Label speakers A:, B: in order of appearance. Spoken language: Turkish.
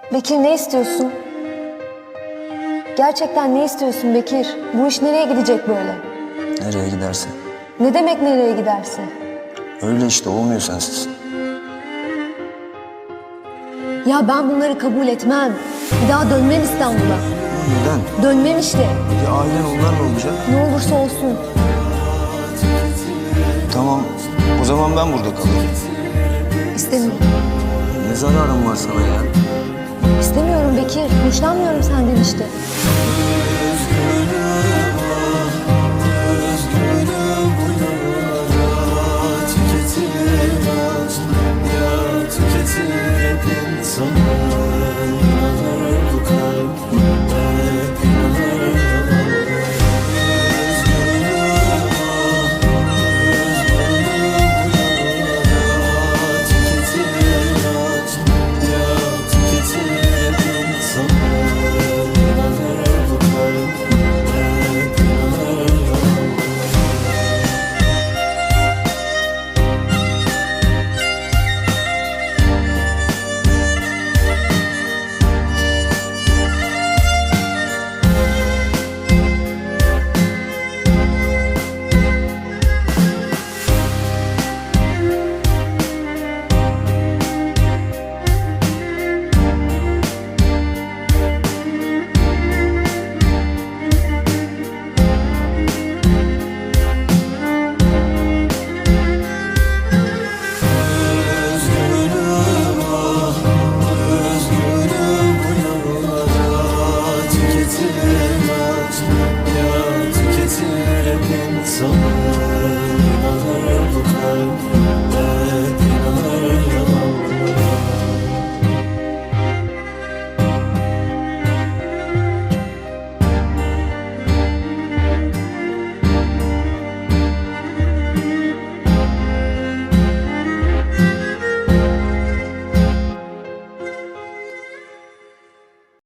A: Bekir, ne istiyorsun? Gerçekten ne istiyorsun Bekir? Bu iş nereye gidecek böyle?
B: Nereye giderse.
A: Ne demek nereye giderse?
B: Öyle işte, olmuyor sensiz.
A: Ya ben bunları kabul etmem. Bir daha dönmem İstanbul'a.
B: Neden?
A: Dönmem işte.
B: Ya ailen, onlar ne olacak?
A: Ne olursa olsun.
B: Tamam, o zaman ben burada kalırım.
A: İstemiyorum.
B: Ne zararım var sana ya?
A: İstemiyorum Bekir. Hoşlanmıyorum senden işte.
C: Tüketir insan